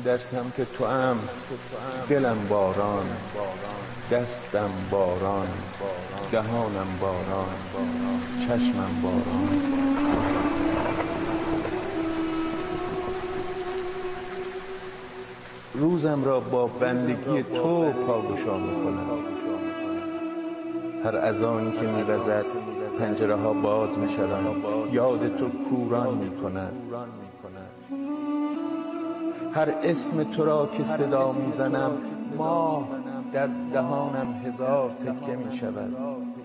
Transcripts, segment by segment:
در سمت توام، دلم باران، دستم باران، دهانم باران، چشمم باران. روزم را با بندگی تو پاگشا میکنم. هر اذانی که میوزد پنجره ها باز میشوند، یاد تو کوران میکند. هر اسم تو را که صدا میزنم، ماه در دهانم هزار تکه میشود.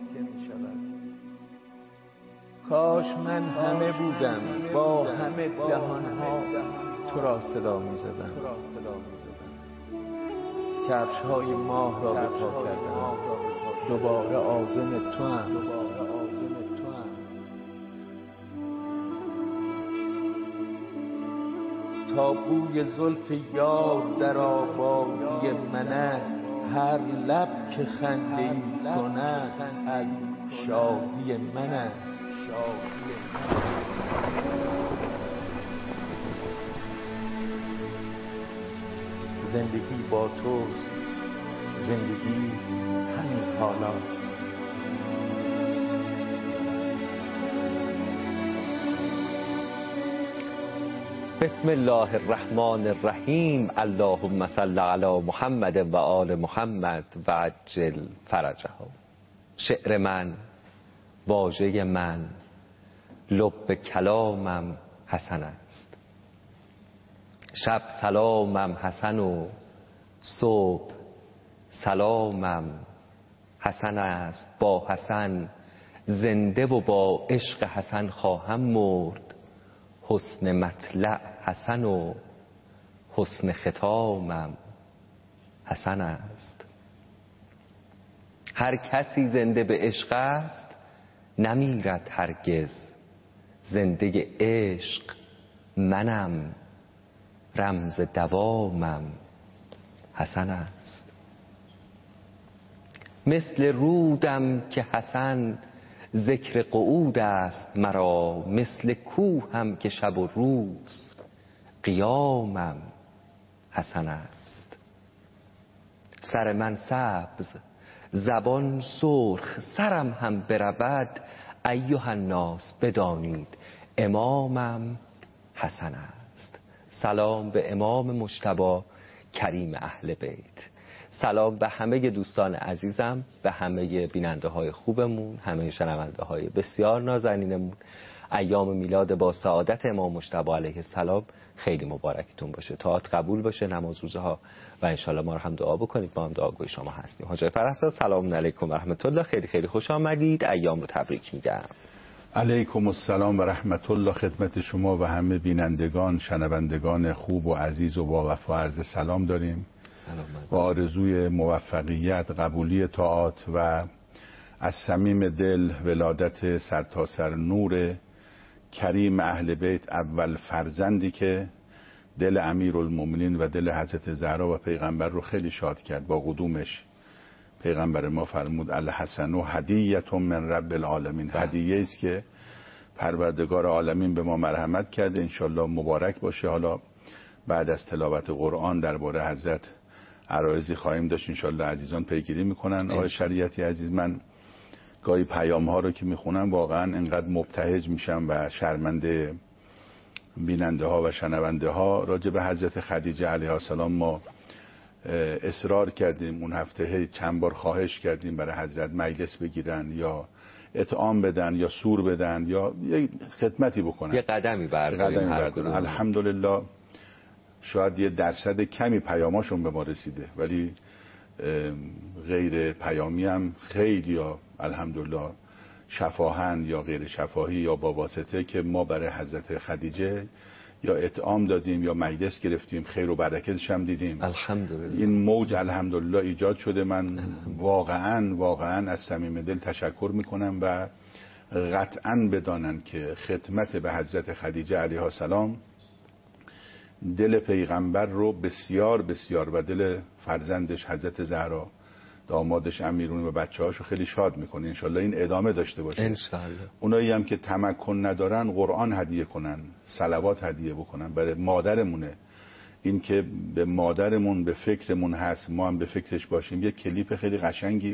کاش من همه بودم، با همه دهانها تو را صدا میزدم. کفش های ماه را به پا کردم، دوباره عازم توام. تا بوی زلف یار در آبادی من است، هر لب که خنده ای کند از شادی من است. زندگی با توست، زندگی همین حالاست. بسم الله الرحمن الرحیم. اللهم صل علی محمد و آل محمد و عجل فرجها. شعر من، واژه من، لب کلامم حسن است. شب سلامم حسن و صبح سلامم حسن است. با حسن زنده و با عشق حسن خواهم مرد. حسن مطلع حسن و حسن ختامم حسن است. هر کسی زنده به عشق است نمیرد هرگز. زنده عشق منم، رمز دوامم حسن است. مثل رودم که حسن ذکر قعود است مرا، مثل کوهم که شب و روز قیامم حسن است. سر من سبز، زبان سرخ، سرم هم برود. ایها الناس بدانید امامم حسن است. سلام به امام مجتبی کریم اهل بیت. سلام به همه دوستان عزیزم، به همه بیننده های خوبمون، همه شنونده های بسیار نازنینمون. ایام میلاد با سعادت امام مجتبی علیه السلام خیلی مبارکتون باشه. طاعت قبول باشه، نماز روزه ها، و انشالله ما رو هم دعا بکنید. ما هم دعاگوی شما هستیم. حاج پرستار سلام علیکم و رحمت الله. خیلی خیلی خوش آمدید. ایام رو تبریک میگم. علیکم السلام و رحمت الله. خدمت شما و همه بینندگان، شنوندگان خوب و عزیز و با وفا عرض سلام داریم و آرزوی موفقیت، قبولی طاعات و از صمیم دل ولادت سرتاسر نور کریم اهل بیت، اول فرزندی که دل امیرالمومنین و دل حضرت زهرا و پیغمبر رو خیلی شاد کرد با قدومش. پیغمبر ما فرمود الحسن هدیه من رب العالمین. هدیه است که پروردگار عالمین به ما مرحمت کرده. انشالله مبارک باشه. حالا بعد از تلاوت قرآن درباره حضرت عرایضی خواهیم داشت، انشالله عزیزان پیگیری میکنن. آقای شریعتی عزیز، من گاهی پیام ها رو که میخونم واقعا انقدر مبتهج میشم و شرمنده بیننده ها و شنونده ها. راجع به حضرت خدیجه علیها السلام ما اصرار کردیم اون هفته، چند بار خواهش کردیم برای حضرت مجلس بگیرن یا اطعام بدن یا سور بدن یا یه خدمتی بکنن، یه قدمی برداریم. الحمدلله شاید یه درصد کمی پیاماشون به ما رسیده، ولی غیر پیامی هم خیلی یا الحمدلله شفاهن یا غیر شفاهی یا با واسطه که ما برای حضرت خدیجه یا اطعام دادیم یا مجلس گرفتیم، خیر و برکتش هم دیدیم. الحمدلله این موج الحمدلله ایجاد شده. من واقعا از صمیم دل تشکر میکنم و قطعا بدانن که خدمت به حضرت خدیجه علیها السلام دل پیغمبر رو بسیار بسیار و دل فرزندش حضرت زهرا، دامادش امیرون و بچه هاشو خیلی شاد میکنه. انشالله این ادامه داشته باشه. انشالله اونایی هم که تمکن ندارن قرآن هدیه کنن، صلوات هدیه بکنن. برای مادرمونه این که به مادرمون به فکرمون هست، ما هم به فکرش باشیم. یه کلیپ خیلی قشنگی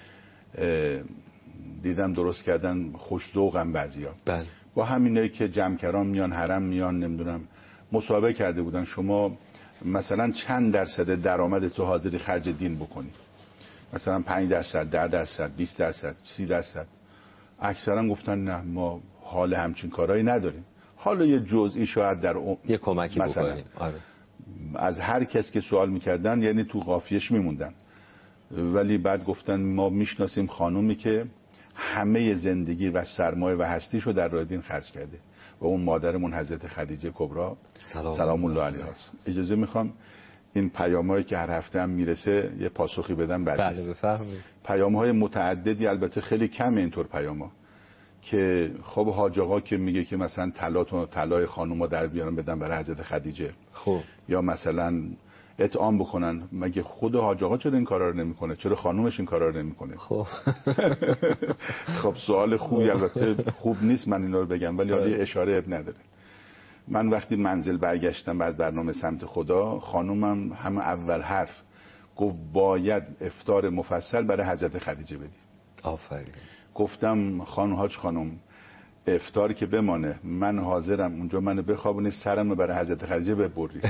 دیدم درست کردن، خوش ذوقم بعضیا. بله. با همینایی که جمع‌کران میان، حرم میان، نمیدونم مسابقه کرده بودن شما مثلا چند درصد درآمد تو حاضری خرج دین بکنی، مثلا 5%، 10%، 20%، 30%. اکثرا گفتن نه، ما حال همچین کارهایی نداریم. حالا یه جزئی شاید در یه کمکی بکنیم. آره. از هر کس که سوال میکردن یعنی تو قافیه‌اش میموندن، ولی بعد گفتن ما میشناسیم خانومی که همه زندگی و سرمایه و هستیشو در راه دین خرج کرده و اون مادرمون حضرت خدیجه کبرا سلام الله علیها است. اجازه میخوام این پیامایی که هر هفته هم میرسه یه پاسخی بدم بعد. بله بفرمایید. پیام‌های متعددی، البته خیلی کمه اینطور پیاما که خب حاج آقا که میگه که مثلا طلای خانوما در بیارن بدن برای حضرت خدیجه، خب یا مثلا اطعام بکنن. مگه خود حاج آقا چرا این کارا رو نمیکنه؟ چرا خانومش این کارا رو نمیکنه؟ خب خب سوال خوبی، البته خوب نیست من اینا رو بگم، ولی حالا اشاره اب نداره. من وقتی منزل برگشتم بعد برنامه سمت خدا، خانومم هم اول حرف گفت باید افطار مفصل برای حضرت خدیجه بدی. آفرین. گفتم حاج خانم افطار که بمانه، من حاضرم اونجا منو بخوابونی سرمو برای حضرت خدیجه ببری،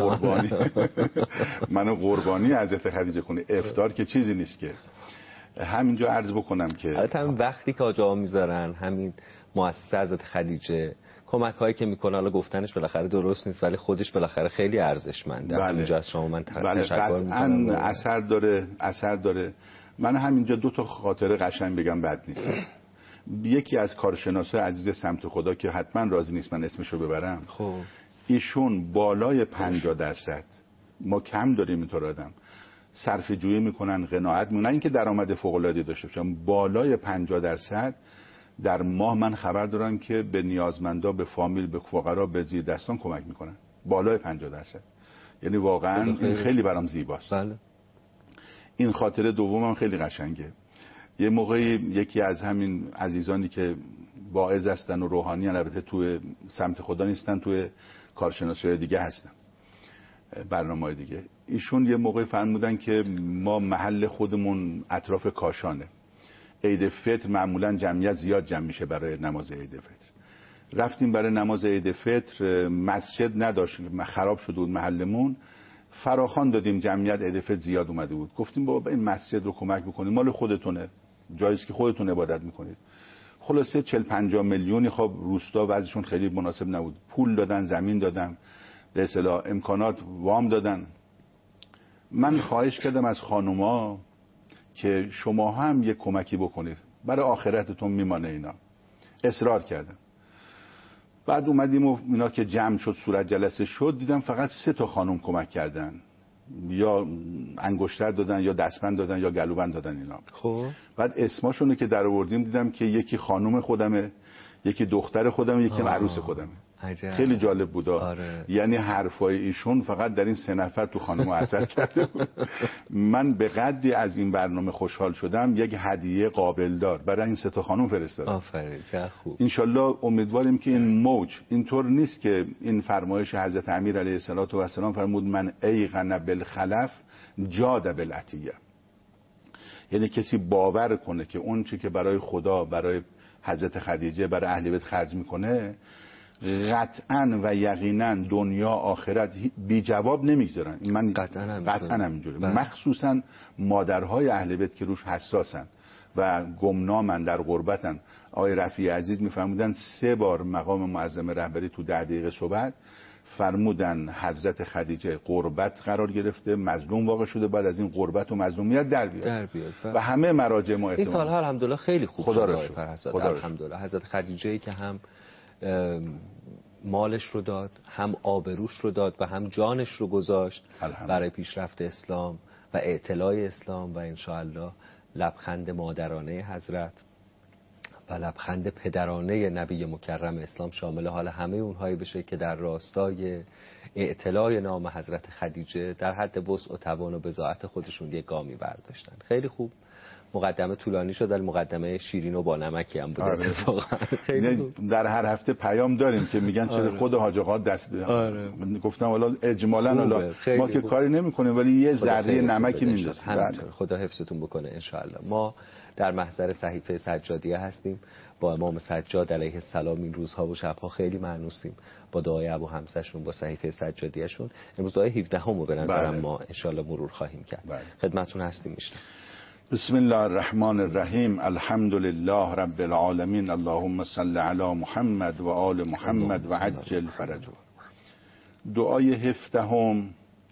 منو قربانی حضرت خدیجه کنی. افطار که چیزی نیست که. همینجا عرض بکنم که البته همین وقتی که آجا میذارن همین مؤسسه حضرت خدیجه کمک هایی که میکنه، حالا گفتنش بالاخره درست نیست ولی خودش بالاخره خیلی ارزشمنده. بله. همینجا از شما من بله تشکر میکنم. اثر داره. من همینجا 2 تا خاطره قشنگ بگم بد نیست. یکی از کارشناسای عزیز سمت خدا که حتما راضی نیست من اسمشو ببرم، خب ایشون بالای 50%، ما کم داریم اینطور آدم، صرفه جویی میکنن، قناعت میکنن، نه اینکه درآمد فوق العاده داشته باشن، بالای 50% در ماه من خبر دارم که به نیازمندا، به فامیل، به فقرا، به زیر دستان کمک میکنن. بالای 50%. یعنی واقعا این خیلی برام زیباست. بله. این خاطره دومم خیلی قشنگه. یه موقعی یکی از همین عزیزانی که واعظ هستن و روحانی، البته توی سمت خدا نیستن، توی کارشناسی‌های دیگه هستن، برنامه‌های دیگه، ایشون یه موقعی فرمودن که ما محل خودمون اطراف کاشانه، عید فطر معمولا جمعیت زیاد جمع میشه برای نماز عید فطر. رفتیم برای نماز عید فطر، مسجد نداشت، خراب شده بود محلمون، فراخوان دادیم، جمعیت عید فطر زیاد اومده بود. گفتیم بابا این مسجد رو کمک بکنیم، مال خودتونه، جاییه که خودتون عبادت میکنید. خلاصه 40-50 میلیونی، خب روستا وضعشون خیلی مناسب نبود، پول دادن، زمین دادن، به اصطلاح امکانات وام دادن. من خواهش کردم از خانوما که شما هم یک کمکی بکنید، برای آخرتتون میمانه. اینا اصرار کردن. بعد اومدیم و اینا که جمع شد، صورت جلسه شد، دیدم فقط 3 تا خانم کمک کردن، یا انگشتر دادن، یا دستبند دادن، یا گلوبند دادن اینا. خب بعد اسماشونو که در آوردیم دیدم که یکی خانم خودمه، یکی دختر خودمه، یکی عروس خودمه. عجب. خیلی جالب بود. آره. یعنی حرفای ایشون فقط در این 3 نفر تو خانم اثر کرده بود. من به قدری از این برنامه خوشحال شدم، یک هدیه قابل دار برای این 3 تا خانم فرستادم. آفرین، چه خوب. انشالله امیدواریم که این موج اینطور نیست که این فرمایش حضرت امیر علیه السلام فرمود من ایقن بالخلف جاد بالعطیه، یعنی کسی باور کنه که اون چی که برای خدا، برای حضرت خدیجه، برای اهل بیت خرج میکنه، قطعا و یقینا دنیا آخرت بی جواب نمیگذارن. من قطعا همینجوره. مخصوصا مادرهای اهل بیت که روش حساسن و گمنامن، در غربتن. آقای رفیع عزیز میفرمودن 3 بار مقام معظم رهبری تو 10 دقیقه صحبت فرمودن حضرت خدیجه غربت قرار گرفته، مظلوم واقع شده، بعد از این غربت و مظلومیت در بیاد. و همه مراجع ما این سالها الحمدلله خیلی خوب خدا را شد. الحمدلله حضرت خدیجه که هم مالش رو داد، هم آبروش رو داد و هم جانش رو گذاشت برای پیشرفت اسلام و اعتلاع اسلام، و انشاءالله لبخند مادرانه حضرت و لبخند پدرانه نبی مکرم اسلام شامل حال همه اونهایی بشه که در راستای اعتلاع نام حضرت خدیجه در حد وسع و توان و بضاعت خودشون یک گامی برداشتن. خیلی خوب. مقدمه طولانی شد ولی مقدمه شیرین و با نمکی هم بود. اتفاقا در هر هفته پیام داریم که میگن چرا خود حاج آقا دست بدن. گفتم حالا اجمالا حالا ما که کاری نمی‌کنیم ولی یه ذره نمکی میندازیم. همینطور خدا حفظتون بکنه ان شاء الله. ما در محضر صحیفه سجادیه هستیم با امام سجاد علیه السلام. این روزها و شبها خیلی مانوسیم با دعای ابو حمزه‌شون، با صحیفه سجادیه‌شون. امروز دعای 17 رو به نظرم ما ان شاء الله مرور خواهیم کرد. خدمتتون هستیم. بسم الله الرحمن الرحیم. الحمد لله رب العالمین. اللهم صل علی محمد و آل محمد و عجل فرجه. دعای 17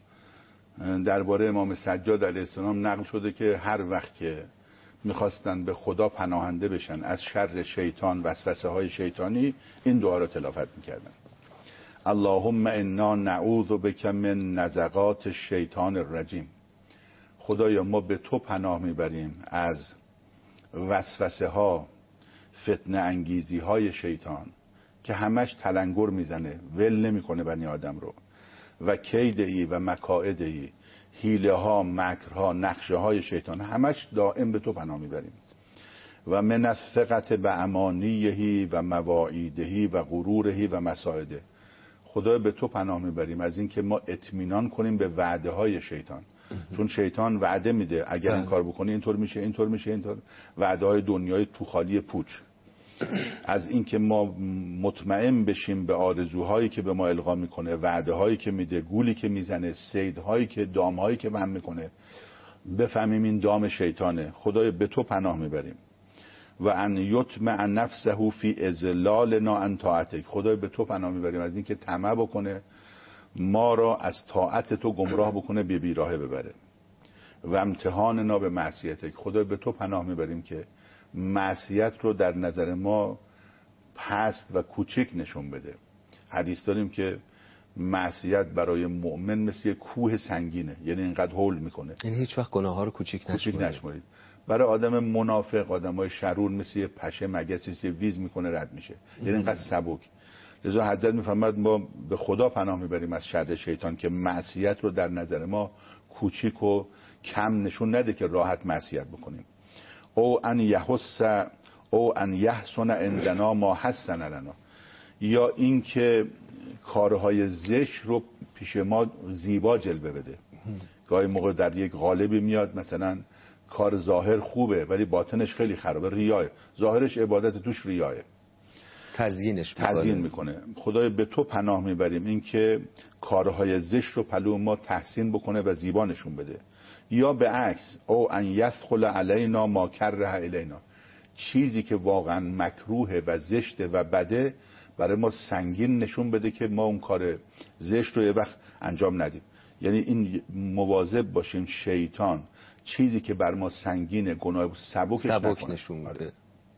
درباره امام سجاد علیه السلام نقل شده که هر وقت که میخواستن به خدا پناهنده بشن از شر شیطان، وسوسه های شیطانی، این دعا رو تلاوت میکردن. اللهم انا نعوذ بک من نزغات الشیطان الرجیم. خدایا ما به تو پناه میبریم از وسوسه ها، فتنه انگیزی های شیطان که همش تلنگر میزنه، ول نمیکنه بنی آدم رو، و کیدی و مکائدی، حیله ها، مکرها، نقشه های شیطان، همش دائم به تو پناه میبریم. و من الثقة بامانیه و مواعیده و غروره و مساعده. خدایا به تو پناه میبریم از این که ما اطمینان کنیم به وعده های شیطان، چون شیطان وعده میده اگر این کار بکنی اینطور میشه، اینطور میشه، اینطور، وعده های دنیای تو خالی پوچ. از این که ما مطمئن بشیم به آرزوهایی که به ما القا میکنه، وعده هایی که میده، گولی که میزنه، صیدهایی که، دامهایی که وهم میکنه، بفهمیم این دام شیطانه. خدای به تو پناه میبریم. و ان یطمع نفسه فی اذلالنا عن طاعتک. خدای به تو پناه میبریم از این که طمع بکنه ما را از طاعت تو گمراه بکنه، به بیراهه ببره. و امتحاننا به معصیتک. خدای به تو پناه میبریم که معصیت رو در نظر ما پست و کوچک نشون بده. حدیث داریم که معصیت برای مؤمن مثل کوه سنگینه، یعنی اینقدر هول میکنه، یعنی هیچ وقت گناه ها رو کوچک نشمارید. برای آدم منافق، آدمای شرور، مثل پشه مگسی ویز میکنه رد میشه، یعنی اینقدر سبک. لذا حضرت میفرماد ما به خدا پناه میبریم از شر شیطان که معصیت رو در نظر ما کوچیک و کم نشون نده که راحت معصیت بکنیم. او ان یحس او ان یحسن عندنا ما حسن لنا. یا این که کارهای زشت رو پیش ما زیبا جلوه بده. گاهی موقع در یک قالبی میاد مثلا کار ظاهر خوبه ولی باطنش خیلی خرابه، ریاه، ظاهرش عبادت توش ریاه، تزیین میکنه. خدای به تو پناه میبریم این که کارهای زشت رو پلو ما تحسین بکنه و زیبا نشون بده. یا به عکس او ان یثقل علینا ما کره الینا. چیزی که واقعا مکروه و زشته و بده برای ما سنگین نشون بده که ما اون کار زشت رو یه وقت انجام ندیم. یعنی این مواظب باشیم شیطان چیزی که بر ما سنگینه، گناه سبک نشون بده.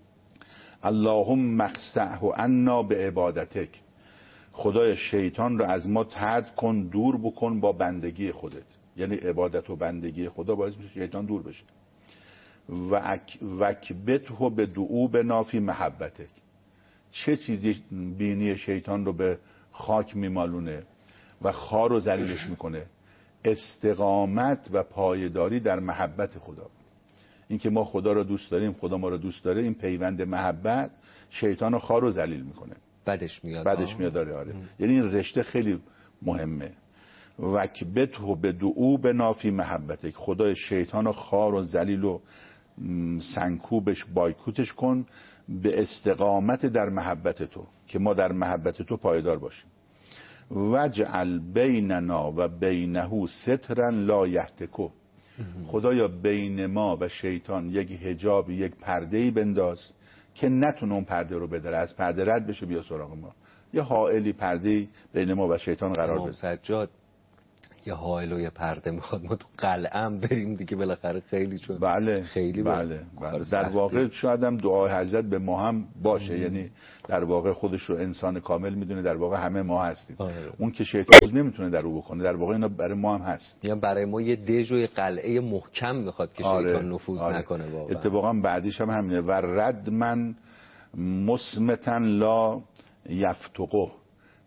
اللهم اخسعه عنا به عبادتک. خدای شیطان رو از ما طرد کن، دور بکن با بندگی خودت. یعنی عبادت و بندگی خدا باعث میشه شیطان دور بشه. و وکبته به دعو به نافی محبتک. چه چیزی بینی شیطان رو به خاک میمالونه و خار و ذلیلش میکنه؟ استقامت و پایداری در محبت خدا. این که ما خدا رو دوست داریم، خدا ما رو دوست داره، این پیوند محبت شیطان رو خار و ذلیل میکنه، بدش میاد. آره. یعنی این رشته خیلی مهمه. وکبته به دعو به نافی محبتک. خدای شیطان رو خار و ذلیل و سنکوبش، بایکوتش کن به استقامت در محبت تو، که ما در محبت تو پایدار باشیم. وجعل بیننا و بینه سترا لا یهتکو. خدایا بین ما و شیطان یک حجاب، یک پرده‌ای بنداز که نتونه اون پرده رو بدره، از پرده رد بشه بیا سراغ ما. یه حائلی، پرده‌ای بین ما و شیطان قرار بده. سجاد یه حائل و یه پرده میخواد، ما تو قلعه بریم دیگه بالاخره، خیلی چون خیلی بله. در واقع شاید هم دعای حضرت به ما هم باشه. یعنی در واقع خودش رو انسان کامل میدونه، در واقع همه ما هستیم. اون که شیطان نمیتونه در رو بکنه، در واقع اینا برای ما هم هست. یعنی برای ما یه دژ و یه قلعه محکم میخواد که شیطان نفوذ نکنه. واقعا اتفاقا بعدیش هم همینه. و رد من مسمتن لا یفتقه.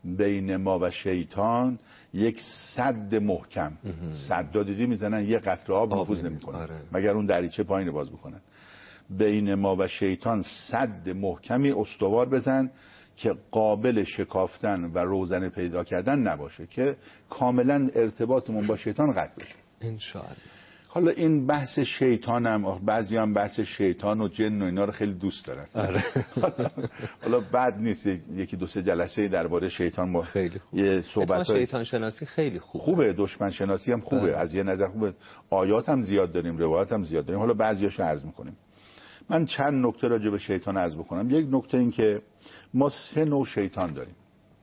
بین ما و شیطان یک سد محکم. سد دیدی میزنن یه قطره آب نفوذ نمیکنه. آره. مگر اون دریچه پایین باز بکنن. بین ما و شیطان سد محکمی استوار بزن که قابل شکافتن و روزنه پیدا کردن نباشه، که کاملا ارتباطمون با شیطان قطع بشه انشاءالله. حالا این بحث شیطانم، بعضی هم بحث شیطان و جن و اینا رو خیلی دوست دارن. آره. حالا بد نیست یکی دو سه جلسه درباره شیطان با خیلی خوب. یه صحبت شیطان شناسی خیلی خوبه، دشمن شناسی هم خوبه. از یه نظر خوبه، آیات هم زیاد داریم، روایات هم زیاد داریم. حالا بعضیاشو عرض میکنیم. من چند نکته راجع به شیطان عرض بکنم. یک نکته این که ما 3 نوع شیطان داریم: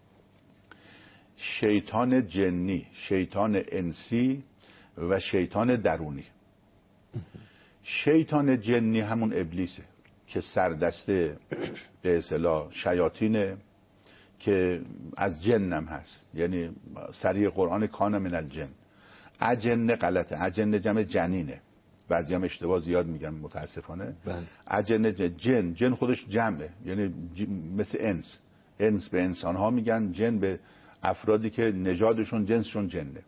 شیطان جنی، شیطان انسی و شیطان درونی. شیطان جنی همون ابلیسه که سردسته به اصطلاح شیاطینه، که از جنم هست. یعنی سریع قرآن کان من الجن. اجنه غلطه، اجنه جمع جنینه، بعضی هم اشتباه زیاد میگم متاسفانه. اجنه جن خودش جمعه، یعنی مثل انس به انسان ها میگن، جن به افرادی که نژادشون جنسشون جنه.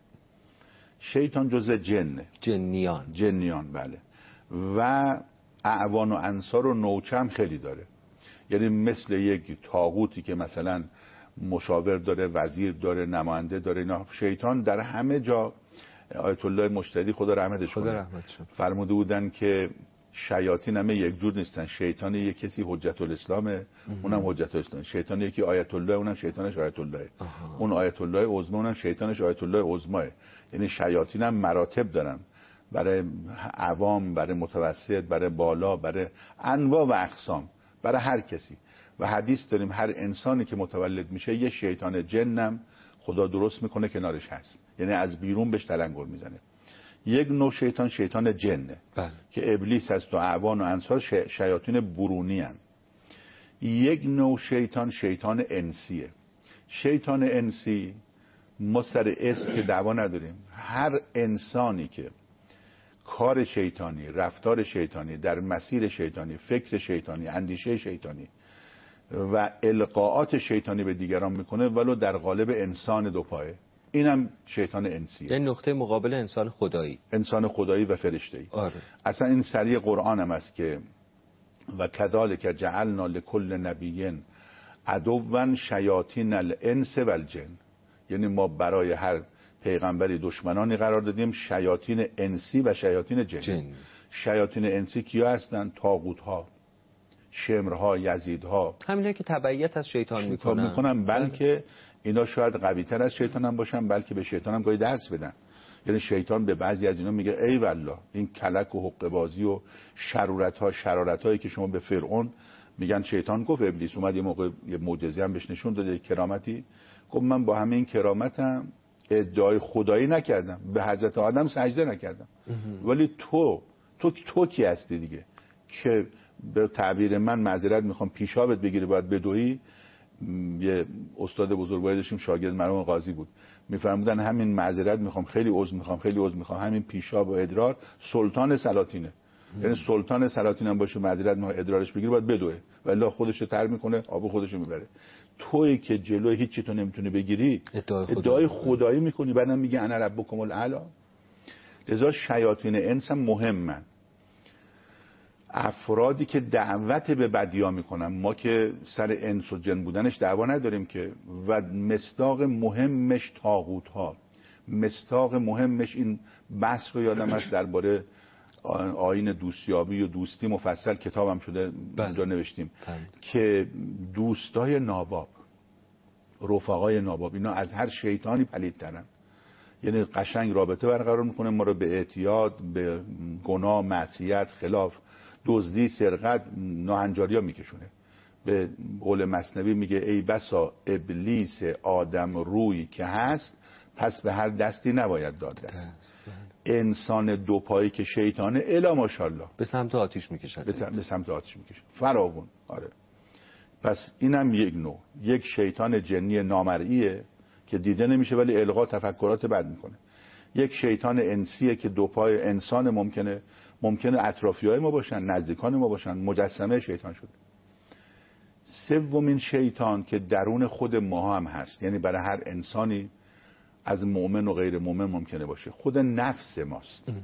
شیطان جزء جنه، جنیان بله. و اعوان و انصار و نوچه هم خیلی داره. یعنی مثل یک طاغوتی که مثلا مشاور داره، وزیر داره، نماینده داره. اینا شیطان در همه جا. آیت الله مجتهدی خدا رحمتش کنه فرموده بودن که شیاطین همه یک جور نیستن. شیطان یک کسی حجت الاسلامه، اونم حجت الاسلام. شیطان یکی آیت الله، اونم شیطانش آیت الله. اون آیت الله عظما، اونم شیطانش آیت الله عظما. یعنی شیاطین هم مراتب دارن، برای عوام، برای متوسط، برای بالا، برای انواع و اقسام، برای هر کسی. و حدیث داریم هر انسانی که متولد میشه یه شیطان جنم خدا درست میکنه کنارش هست، یعنی از بیرون بهش تلنگر میزنه. یک نوع شیطان، شیطان جنه که ابلیس هست و اعوان و انصار شیاطین برونی هست. یک نوع شیطان، شیطان انسیه. شیطان انسی ما سر اسم که دعوا نداریم. هر انسانی که کار شیطانی، رفتار شیطانی، در مسیر شیطانی، فکر شیطانی، اندیشه شیطانی و القاءات شیطانی به دیگران میکنه، ولو در قالب انسان دوپایه، اینم شیطان انسیه. این نقطه مقابل انسان خدایی، انسان خدایی و فرشته‌ای. آره. اصلا این سریع قرآن هم است که و کذالک جعلنا لکل نبی عدوا شیاطین الانس والجن. یعنی ما برای هر پیغمبری دشمنانی قرار دادیم، شیاطین انسی و شیاطین جن. شیاطین انسی کیا هستن؟ طاغوت‌ها، شمرها، یزیدها، همینه که تبعیت از شیطان میکنن. بلکه اینا شاید قوی تر از شیطان هم باشن، بلکه به شیطان هم گاهی درس بدن. یعنی شیطان به بعضی از اینا میگه ای والله این کلک و حقه بازی و شرارت هایی که شما به فرعون میگن شیطان گفت، ابلیس اومد یه موقع یه معجزه هم بهش نشون داده، کرامتی، گفت من با همه این کرامتم ادعای خدایی نکردم، به حضرت آدم سجده نکردم. ولی تو کی هستی دیگه که به تعبیر من معذرت میخوام پیشابت بگیری باید بدویی. یه استاد بزرگواری داشتیم شاگرد مرحوم قاضی بود، میفرمودن همین معذرت میخوام، خیلی عذر میخوام، همین پیشاب و ادرار سلطان سلاطینه. یعنی سلطان سلاطین هم باشه معذرت میخوام ادرارش بگیری باید بدوه، ولی خودش رو تر میکنه، آب خودش رو میبره. تویی که جلوی هیچی تو نمیتونی بگیری ادعای خدایی میکنی، بعدم میگه انا ربکم الاعلی. لذا شیاطین انس هم مهمن. افرادی که دعوت به بدیا میکنن، ما که سر انس و جن بودنش دعوا نداریم که، و مصداق مهمش طاغوت ها، مصداق مهمش این بحث رو یادم هست درباره آیین دوستیابی و دوستی مفصل کتابم شده، اونجا نوشتیم که دوستای ناباب، رفقای ناباب، اینا از هر شیطانی پلیدترن. یعنی قشنگ رابطه برقرار میکنه ما رو به اعتیاد، به گناه، معصیت، خلاف، دزدی، سرقت، ناهنجاری ها میکشونه. به قول مثنوی میگه ای بسا ابلیس آدم روی که هست، پس به هر دستی نباید داد دست. انسان دوپایی که شیطانه الا ماشاءالله به سمت آتیش میکشد، به سمت آتیش میکشه فراوون. آره. پس اینم یک نوع، یک شیطان جنی نامرئیه که دیده نمیشه ولی القا تفکرات بد میکنه. یک شیطان انسیه که دوپای انسان ممکنه اطرافیای ما باشن، نزدیکان ما باشن، مجسمه شیطان شده. سومین شیطان که درون خود ما هم هست، یعنی برای هر انسانی از مؤمن و غیر مؤمن ممکنه باشه، خود نفس ماست.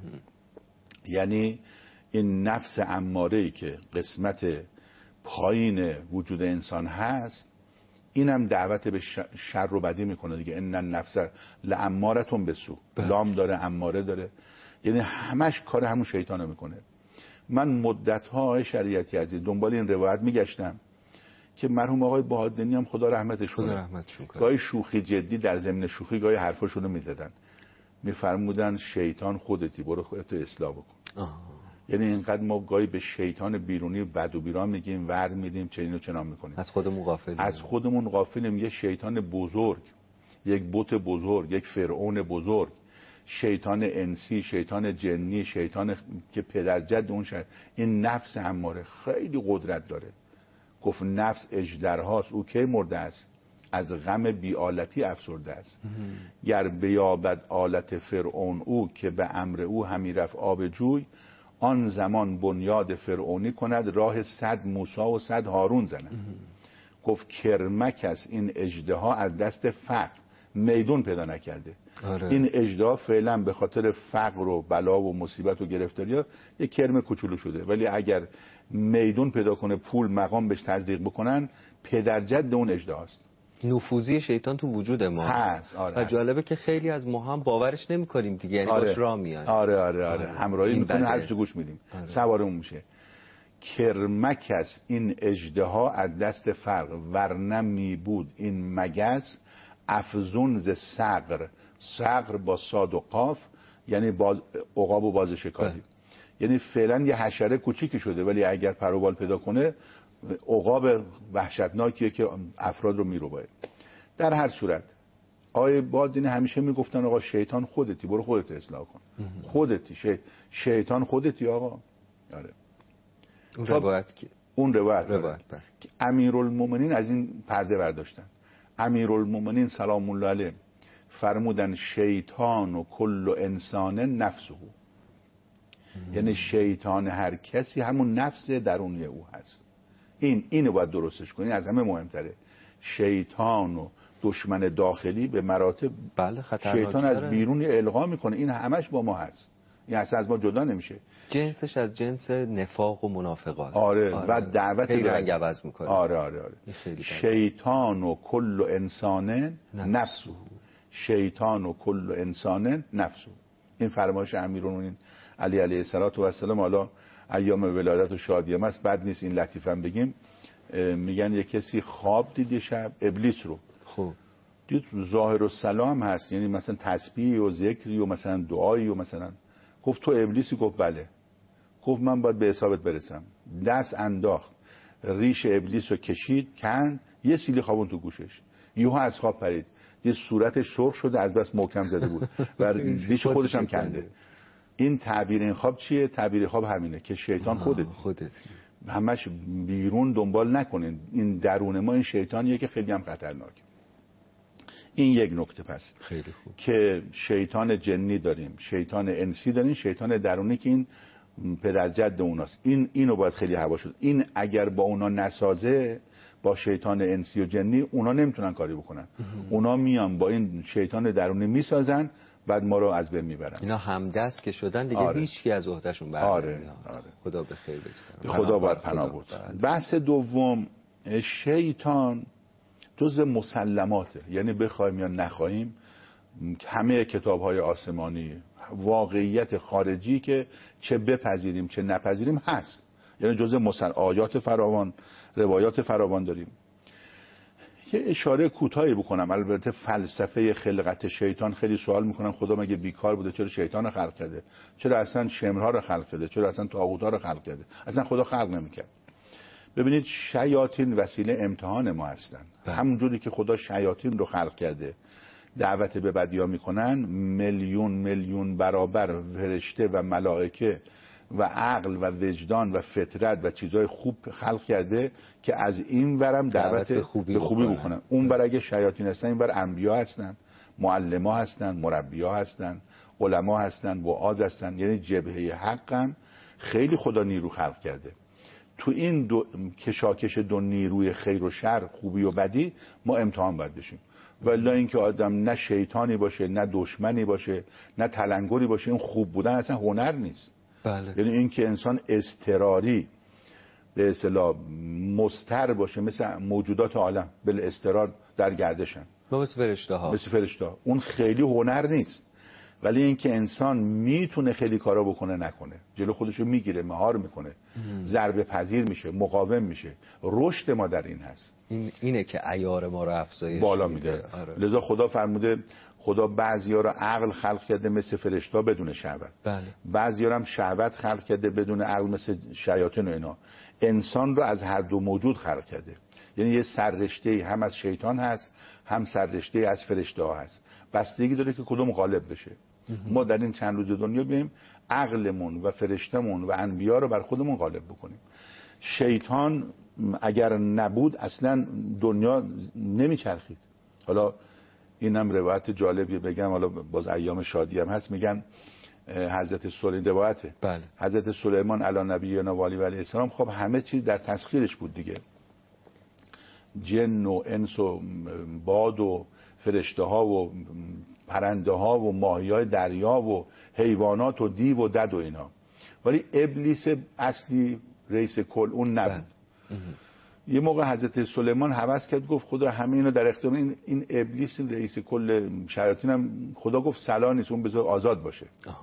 یعنی این نفس اماره‌ای که قسمت پایین وجود انسان هست، اینم دعوت به شر و بدی میکنه دیگه. ان النفس لامارة بالسوء، لام داره، اماره داره، یعنی همش کار همون شیطانو میکنه. من مدت‌ها شریعتی عزیز دنبال این روایت میگشتم که مرحوم آقای بهادنی هم خدا رحمتش کنه، گاهی شوخی جدی در ضمن شوخی گاهی حرفاشون رو میزدن، میفرمودن شیطان خودتی، برو خودتو اصلاح بکن. یعنی اینقدر ما گاهی به شیطان بیرونی بد و بیران میگیم، ور میدیم، چنین و چنان میکنیم، از خودمون غافلیم. از خودمون غافلیم. یه شیطان بزرگ، یک بت بزرگ، یک فرعون بزرگ، شیطان انسی، شیطان جنی، شیطان که پدر جد اون این نفس اماره خیلی قدرت داره. گفت نفس اژدرهاست، او کی مرده است؟ از غم بی‌آلتی افسرده است. گر بیابد آلت فرعون او، که به امر او همی رفت آب جوی، آن زمان بنیاد فرعونی کند، راه 100 موسی و 100 هارون زند. گفت کرمک است این اژدها از دست فقر میدون پیدا نکرده. این اژدها فعلا به خاطر فقر و بلا و مصیبت و گرفتاری ها یک کرم کوچولو شده، ولی اگر میدون پیدا کنه، پول مقام بهش تزریق بکنن، پدر جد اون اژدهاست. نفوذی شیطان تو وجود ما هست. و جالبه که خیلی از ما هم باورش نمی‌کنیم دیگه، یعنی باش راه میایم. آره. همراهی میکنه، هر چی گوش میدیم، سوارمون میشه. کرمک است این اژدها از دست فرق، ورنه می بود این مگس افزون ز صقر. صقر با صاد و قاف یعنی عقاب و باز شکاری. یعنی فعلا یه حشره کوچیکی شده، ولی اگر پر و بال پیدا کنه عقاب وحشتناکیه که افراد رو میروبه. در هر صورت آقای بادینی همیشه میگفتن آقا شیطان خودتی، برو خودت اصلاح کن. خودتی شیطان خودتی آقا. آره. اون روایت که امیرالمومنین از این پرده برداشتن. امیرالمومنین سلام الله علیه فرمودن شیطان و کل انسان نفسه، یعنی شیطان هر کسی همون نفس درونی او هست. اینو باید درستش کنی، از همه مهمتره. شیطان و دشمن داخلی به مراتب شیطان از بیرون القا میکنه، این همش با ما هست، این اصلا از ما جدا نمیشه. جنسش از جنس نفاق و منافقه است. آره. و دعوت خیلی رنگ عوض میکنه. آره. شیطان و کل انسان نفسه، شیطان و کل انسان نفسه. این فرمایش امیرالمومنین علی علیه السلام. حالا ایام ولادت و شادیه است، بد نیست این لطیفم بگیم. میگن یک کسی خواب دید شب ابلیس رو، خب دید ظاهر و سلام هست، یعنی مثلا تسبیح و ذکری و مثلا دعایی و مثلا. گفت تو ابلیسی؟ گفت بله. گفت من باید به حسابت برسم. دست انداخت، ریش ابلیس رو کشید، کند، یه سیلی خوابون تو گوشش. یهو از خواب پرید، دید صورتش سرخ شده، از بس محکم زده بود و ریش خودش هم کنده. این تعبیر این خواب چیه؟ تعبیر خواب همینه که شیطان خودت همش بیرون دنبال نکنین، این درون ما این شیطانیه که خیلی هم خطرناکه. این یک نکته. پس خیلی خوب که شیطان جنی داریم، شیطان انسی داریم، شیطان درونی که این پدر جد اوناست. اینو باید خیلی حواس شد. این اگر با اونا نسازه، با شیطان انسی و جنی، اونا نمیتونن کاری بکنن. اونا میان با این شیطان درونی میسازن، بعد ما رو از بین میبرن. اینا همدست که شدن دیگه. هیچ کی از عهدهشون برنمیاد. خدا به خیر بگذره. خدا باید پناه بود. بحث دوم، شیطان جز مسلماته، یعنی بخوایم یا نخواهیم همه کتاب‌های آسمانی واقعیت خارجی که چه بپذیریم چه نپذیریم هست، یعنی جز آیات فراوان، روایات فراوان داریم. یه اشاره کوتاهی بکنم. البته فلسفه خلقت شیطان خیلی سوال میکنن خدا مگه بیکار بوده؟ چرا شیطان رو خلق کرده؟ چرا اصلا شمرها رو خلق کرده؟ چرا اصلا طاغوت‌ها رو خلق کرده؟ اصلا خدا خلق نمیکرد. ببینید شیاطین وسیله امتحان ما هستن. همونجوری که خدا شیاطین رو خلق کرده دعوت به بدیا میکنن، میلیون برابر فرشته و ملائکه و عقل و وجدان و فطرت و چیزهای خوب خلق کرده که از این ورم دعوت به خوبی بکنن. اون بر اگه شیاطین هستن، این بر انبیا هستن، معلما هستن، مربیا هستن، علما هستن، وعاظ هستن، یعنی جبهه حقن. خیلی خدا نیرو خلق کرده. تو این کشاکش دو نیروی خیر و شر، خوبی و بدی، ما امتحان باید بشیم. ولی اینکه آدم نه شیطانی باشه، نه دشمنی باشه، نه تلنگری باشه، این خوب بودن اصلا هنر نیست. بله. یعنی اینکه انسان اضطراری به اصطلاح مضطر باشه، مثل موجودات عالم بل اضطرار در گردشن، مثل فرشته ها. مثل فرشته ها، اون خیلی هنر نیست. ولی اینکه انسان میتونه خیلی کارا بکنه نکنه، جلو خودشو میگیره، مهار میکنه، ضربه پذیر میشه، مقاوم میشه، رشد ما در این هست. اینه که عیار ما رو افزایش بالا میده. لذا خدا فرموده، خدا بعضیا رو عقل خلق کرده مثل فرشته بدون شهوت، بله. بعضیا رو هم شهوت خلق کرده بدون عقل مثل شیاطین و اینا. انسان رو از هر دو موجود خلق کرده. یعنی یه سررشته هم از شیطان هست، هم سررشته از فرشته ها هست. بستگی داره که کدوم غالب بشه. ما در این چند روز دنیا بیایم عقلمون و فرشتمون و انبیا رو بر خودمون غالب بکنیم. شیطان اگر نبود اصلا دنیا نمیچرخید. حالا اینم روایت جالبیه بگم، حالا باز ایام شادی هم هست، میگن حضرت سلیمان، روایته، بله. حضرت سلیمان علی نبینا و علیه السلام، خب همه چیز در تسخیرش بود دیگه، جن و انس و باد و فرشته ها و پرنده ها و ماهی های دریا و حیوانات و دیو و دد و اینا. ولی ابلیس اصلی رئیس کل اون نبود. یه موقع حضرت سلیمان هوس کرد، گفت خدا همه اینا در اختیار این ابلیس رئیس کل شیاطین هم خدا گفت صلاح نیست، اون بذار آزاد باشه.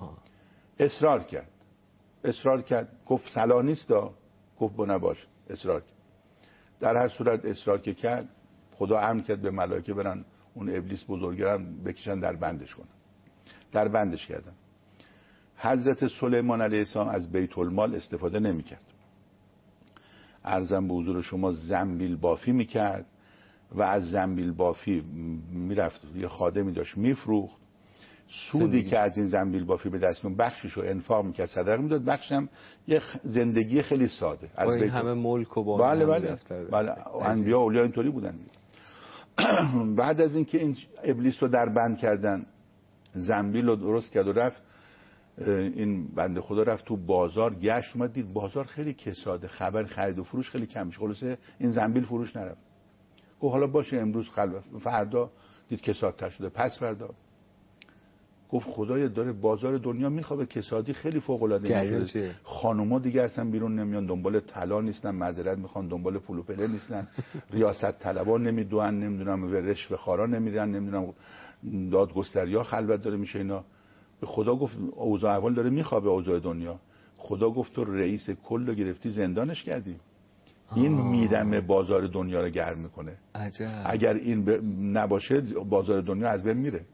اصرار کرد گفت صلاح نیست، گفت نباش، اصرار کرد. در هر صورت اصرار که کرد، خدا امر کرد به ملائکه برن اون ابلیس بزرگرم بکشن در بندش کنن. در بندش کردن. حضرت سلیمان علیه السلام از بیت المال استفاده نمی‌کرد. عرضم به حضور شما زنبیل بافی میکرد و از زنبیل بافی میرفت یه خادمی داشت میفروخت، سودی که از این زنبیل بافی به دست میون بخششو انفاق میکرد، صدقه میداد، بخشم یه زندگی خیلی ساده از این همه ملک و با بله انبیا اولیا اینطوری بودن. بعد از اینکه این ابلیس رو در بند کردن، زنبیل رو درست کرد و رفت، این بنده خدا رفت تو بازار، گشت اومد دید بازار خیلی کساده، خبر خرید و فروش خیلی کم میشه، خلاصه این زنبیل فروش نرفت. گفت حالا باشه امروز فردا دید کسادتر شده، پس فردا گفت خدایا داره بازار دنیا میخوابه، کسادی خیلی فوق العاده میشه، خانوما دیگه اصلا بیرون نمیان، دنبال طلا نیستن، معذرت میخوان، دنبال پول و پله نیستن، ریاست طلبا نمیدونن، نمیدونم و رشوه خارا نمیرن، نمیدونم دادگستریا خلوت داره میشه اینا. به خدا گفت اوضاع احوال داره میخوابه، اوضاع دنیا. خدا گفت تو رئیس کل رو گرفتی زندانش کردی. این میدم بازار دنیا رو گرم میکنه. عجب. اگر این نباشه بازار دنیا از بین میره.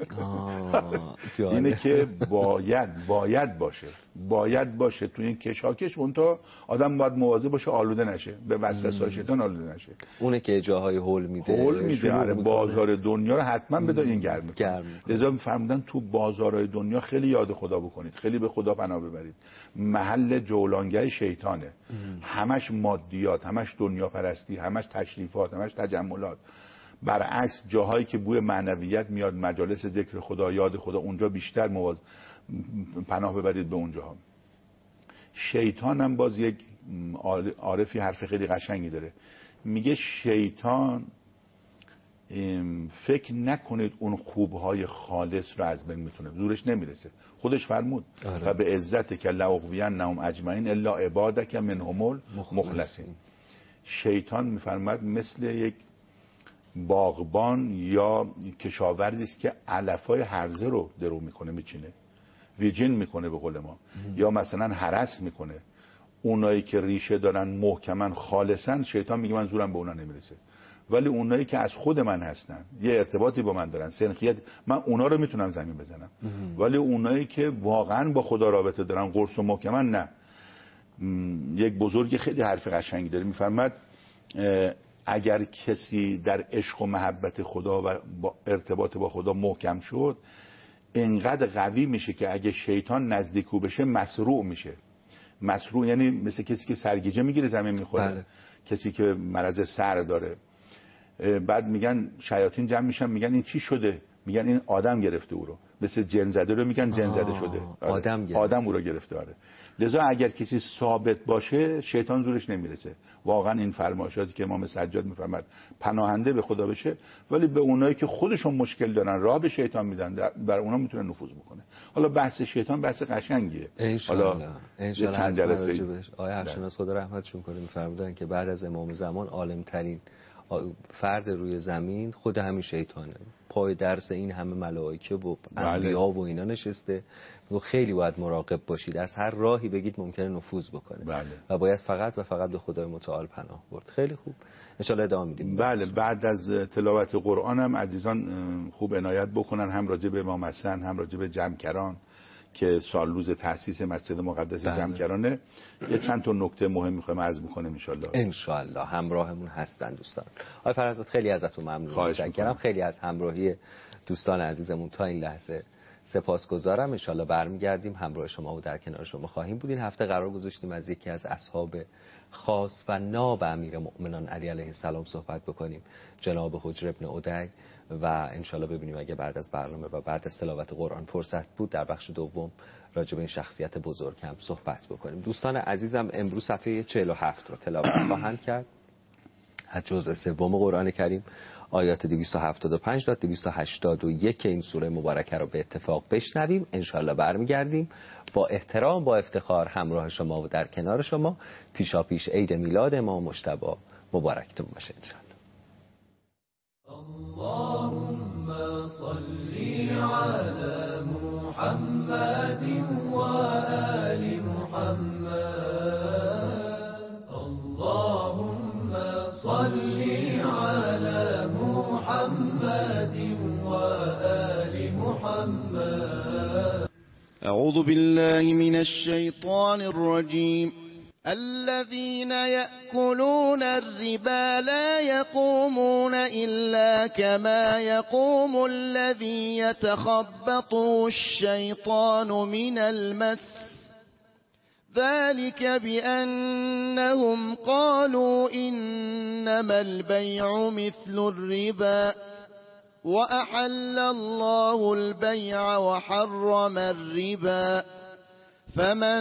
اینه که باید باشه تو این کشاکش، اون تا آدم باید مواظب باشه آلوده نشه، به وسوسه شیطان آلوده نشه. اونه که جاهای هول میده. بازار دنیا رو حتما بذار این گرم میکنه. لذا فرمودن تو بازارهای دنیا خیلی یاد خدا بکنید، خیلی به خدا پناه ببرید. محل جولانگه شیطانه. همش مادیات، همش دنیا پرستی، همش تشریفات، همش تجملات. برعکس جاهایی که بوی معنویت میاد، مجالس ذکر خدا، یاد خدا، اونجا بیشتر پناه ببرید به اونجاها. شیطان هم باز یک عارفی حرف خیلی قشنگی داره، میگه شیطان فکر نکنید اون خوبهای خالص رو از بین میتونه، زورش نمیرسه. خودش فرمود و به عزت که لأغوینهم اجمعین الا عبادک منهم المخلصین. شیطان میفرماد مثل یک باغبان یا کشاورزی است که علفای هرزه رو درو میکنه، میچینه، ویجین میکنه به قول ما، یا مثلا هرس میکنه. اونایی که ریشه دارن محکمن خالصن، شیطان میگه من زورم به اونا نمیرسه. ولی اونایی که از خود من هستن، یه ارتباطی با من دارن، سنخیت، من اونا رو میتونم زمین بزنم. ولی اونایی که واقعا با خدا رابطه دارن، قرص و محکمن، نه. یک بزرگ خیلی حرف قشنگی داره، میفرماد اگر کسی در عشق و محبت خدا و با ارتباط با خدا محکم شد، انقدر قوی میشه که اگه شیطان نزدیکو بشه مسروع میشه. مسروع یعنی مثل کسی که سرگیجه میگیره زمین میخوره. بله. کسی که مرض سر داره. بعد میگن شیاطین جمع میشن، میگن این چی شده؟ میگن این آدم گرفته او رو. مثل جن زده رو میگن جن زده شده. آدم او رو گرفته. لذا اگر کسی ثابت باشه شیطان زورش نمیرسه. واقعا این فرمایشاتی که امام سجاد میفرماد پناهنده به خدا بشه، ولی به اونایی که خودشون مشکل دارن راه به شیطان میدن، بر اونا میتونه نفوذ بکنه. حالا بحث شیطان بحث قشنگیه. حالا چند جلسه آیه افشناس خدا رحمتشون کنه میفرمودن که بعد از امام زمان عالم ترین فرد روی زمین خود همین شیطانه، پای درس این همه ملائکه و انبیا و اینا نشسته و خیلی باید مراقب باشید، از هر راهی بگید ممکنه نفوذ بکنه و باید فقط و فقط به خدای متعال پناه برد. خیلی خوب، ان شاء الله ادامه میدیم. بله، بعد از تلاوت قرآن هم عزیزان خوب عنایت بکنن، هم راجع به امام حسن هم راجع به جمکران که سال روز تأسیس مسجد مقدس جمکرانه، یه چند تا نکته مهم می‌خوایم عرض بکنیم ان شاء الله همراهمون هستن دوستان. آقای فرزاد خیلی ازتون ممنونم، متشکرم، خیلی از همراهی دوستان عزیزمون تا این لحظه سپاسگزارم. ان شاء الله برمیگردیم همراه شما و در کنار شما خواهیم بود. این هفته قرار گذاشتیم از یکی از اصحاب خاص و ناب امیرالمؤمنان علی علیه السلام صحبت بکنیم، جناب حجر ابن عدی، و انشالله ببینیم اگه بعد از برنامه و بعد از تلاوت قرآن فرصت بود در بخش دوم راجع به این شخصیت بزرگ هم صحبت بکنیم. دوستان عزیزم امروز صفحه 47 رو تلاوت خواهند کرد از جزء سوم قرآن کریم، آیات 275 تا 281 این سوره مبارکه رو به اتفاق بشنویم. انشالله برمیگردیم با احترام با افتخار همراه شما و در کنار شما. پیشا پیش عید میلاد امام مجتبی مبارکتون باشه انشالله. اللهم صل على محمد وآل محمد. اللهم صل على محمد وآل محمد. أعوذ بالله من الشيطان الرجيم. الذين يأكلون الربا لا يقومون إلا كما يقوم الذي يتخبطه الشيطان من المس، ذلك بأنهم قالوا إنما البيع مثل الربا وأحل الله البيع وحرم الربا، فمن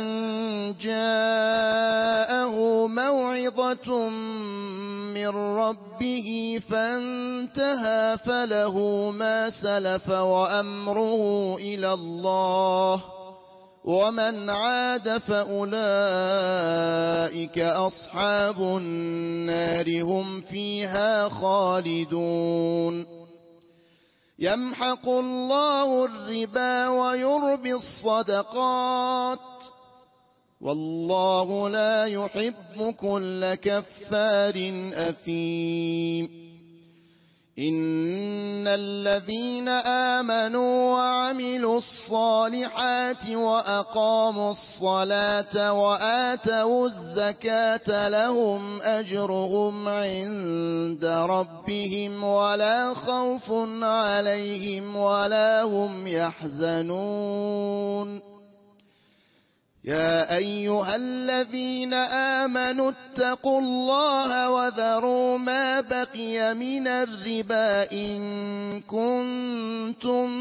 جاءه موعظة من ربه فانتهى فله ما سلف وأمره إلى الله، ومن عاد فأولئك أصحاب النار هم فيها خالدون. يمحق الله الربا ويربي الصدقات والله لا يحب كل كفار أثيم. إن الذين آمنوا وعملوا الصالحات وأقاموا الصلاة وآتوا الزكاة لهم أجرهم عند ربهم ولا خوف عليهم ولا هم يحزنون. يا أيها الذين آمنوا اتقوا الله وذروا ما بقي من الربا إن كنتم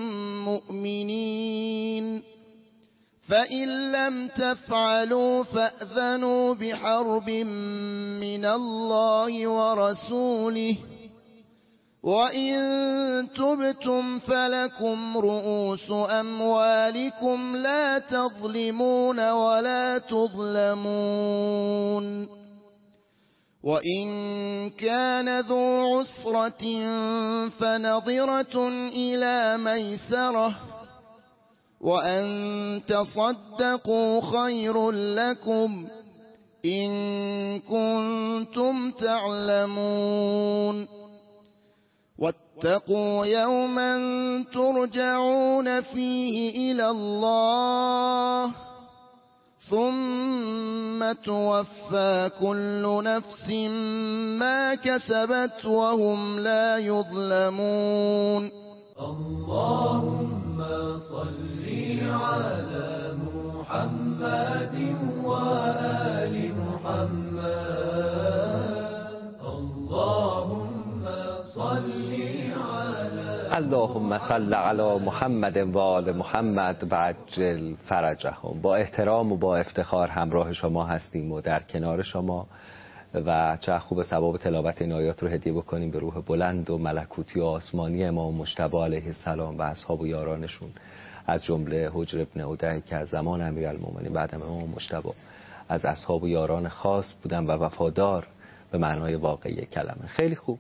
مؤمنين، فإن لم تفعلوا فأذنوا بحرب من الله ورسوله، وإن تبتم فلكم رؤوس أموالكم لا تظلمون ولا تظلمون. وإن كان ذو عسرة فنظرة إلى ميسرة، وأن تصدقوا خير لكم إن كنتم تعلمون. واتقوا يوما ترجعون فيه إلى الله ثم توفى كل نفس ما كسبت وهم لا يظلمون. اللهم صل على محمد وآل محمد. اللهم صل على اللهم صل علی محمد و آل محمد و عجل فرجهم. با احترام و با افتخار همراه شما هستیم و در کنار شما و چه خوب ثواب تلاوت این آیات رو هدیه بکنیم به روح بلند و ملکوتی و آسمانی امام مجتبی علیه السلام و اصحاب و یارانشون، از جمله حجر ابن عدی که از زمان امیرالمومنین بعد امام مجتبی از اصحاب و یاران خاص بودن و وفادار به معنای واقعی کلمه. خیلی خوب.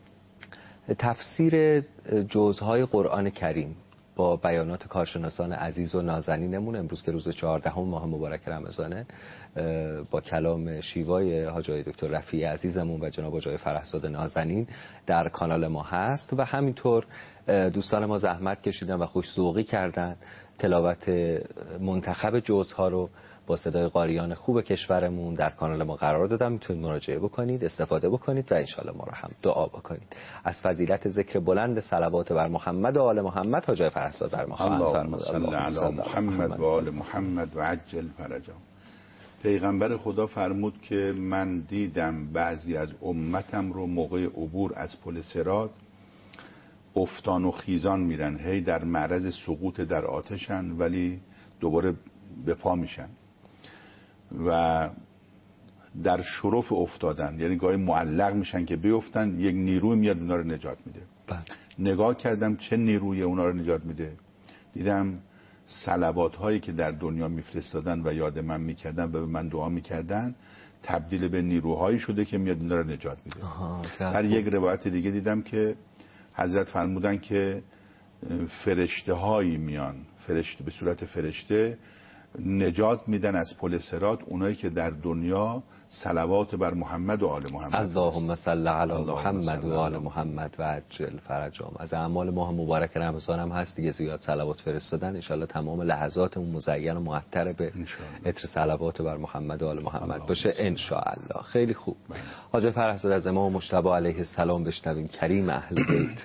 تفسیر جزهای قرآن کریم با بیانات کارشناسان عزیز و نازنینمون امروز که روز 14 ماه مبارک رمضانه با کلام شیوای حاج آقای دکتر رفیعی عزیزمون و جناب حاج آقای فرهزاد نازنین در کانال ما هست و همینطور دوستان ما زحمت کشیدن و خوش ذوقی کردن تلاوت منتخب جزها رو با صدای قاریان خوب کشورمون در کانال ما قرار دادم. میتونید مراجعه بکنید، استفاده بکنید و انشالله ما رو هم دعا بکنید. از فضیلت ذکر بلند صلوات بر محمد و آل محمد حاج آقای فرهزاد بر ما اللهم صل علی محمد و آل محمد و عجل فرجهم. پیغمبر خدا فرمود که من دیدم بعضی از امتم رو موقع عبور از پل صراط افتان و خیزان میرن، هی در معرض سقوط در آتشن ولی دوباره به پا میشن و در شرف افتادن، یعنی گاهی معلق میشن که بیفتن، یک نیروی میاد اونا رو نجات میده. نگاه کردم چه نیروی اونا رو نجات میده، دیدم صلوات هایی که در دنیا میفرستادن و یاد من میکردن و به من دعا میکردن تبدیل به نیروهایی شده که میاد اونا رو نجات میده. در یک روایت دیگه دیدم که حضرت فرمودن که فرشته هایی میان، فرشته به صورت فرشته نجات میدن از پل صراط اونایی که در دنیا صلوات بر محمد و آل محمد. اللهم صل علی محمد و آل محمد و عجل فرجهم. از اعمال ماه مبارک رمضان هم هست دیگه زیاد صلوات فرستادن. ان شاء الله تمام لحظاتمون مزین و معطر به عطر صلوات بر محمد و آل محمد باشه ان شاء الله. خیلی خوب. حاج فرهزاد از امام مجتبی علیه السلام بشنویم، کریم اهل بیت.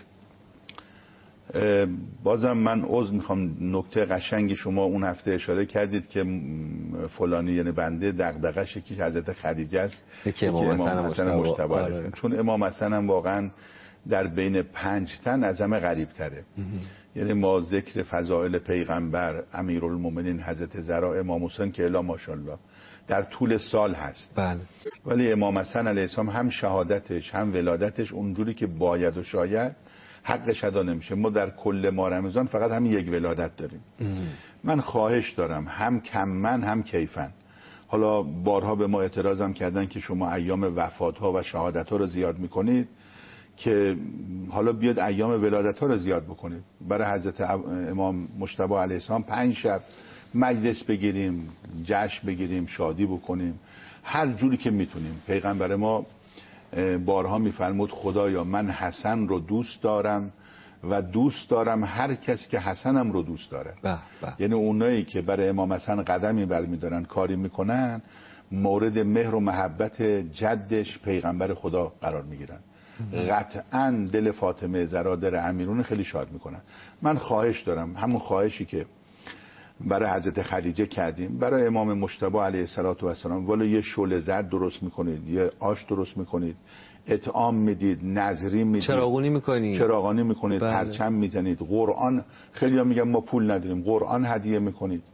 بازم من عذر میخوام، نکته قشنگی شما اون هفته اشاره کردید که فلانی یعنی بنده دغدغه‌ش یکی حضرت خدیجه است یکی امام حسن مجتبی علیه، چون امام حسن هم واقعا در بین 5 تن از همه غریب تره. یعنی ما ذکر فضائل پیغمبر، امیرالمومنین حضرت زهرا، امام حسین که الا ماشاءالله در طول سال هست. بله. ولی امام حسن علیه السلام هم شهادتش هم ولادتش اونجوری که باید و شاید حقش ادا نمیشه. ما در کل ماه رمضان فقط همین یک ولادت داریم. من خواهش دارم هم کمن هم کیفن. حالا بارها به ما اعتراضم کردن که شما ایام وفات ها و شهادت ها رو زیاد میکنید، که حالا بیاد ایام ولادت ها رو زیاد بکنید. برای حضرت امام مجتبی علیه السلام 5 شب مجلس بگیریم، جشن بگیریم، شادی بکنیم، هر جوری که میتونیم. پیغمبر ما بارها میفرمود خدایا من حسن رو دوست دارم و دوست دارم هر کس که حسنم رو دوست داره. یعنی اونایی که برای امام حسن قدمی برمیدارن، کاری میکنن، مورد مهر و محبت جدش پیغمبر خدا قرار میگیرن. قطعا دل فاطمه زهرا در امیرون خیلی شاد میکنن. من خواهش دارم، همون خواهشی که برای حضرت خدیجه کردیم برای امام مجتبی علیه السلام، ولی یه شعله زرد درست میکنید، یه آش درست میکنید، اطعام میدید، نظری میدید، چراغانی میکنید، پرچم میزنید، قرآن، خیلی ها میگن ما پول نداریم، قرآن هدیه میکنید،